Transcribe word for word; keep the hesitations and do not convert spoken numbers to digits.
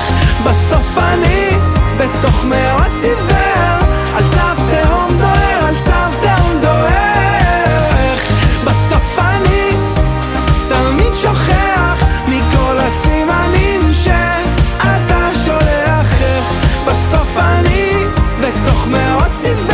בסוף אני בתוך מרוץ עיוור, על סף תהום דוהר, על סף תהום דוהר. בסוף אני תמיד שוכח מכל הסימנים שאתה שולח. בסוף אני בתוך מרוץ עיוור,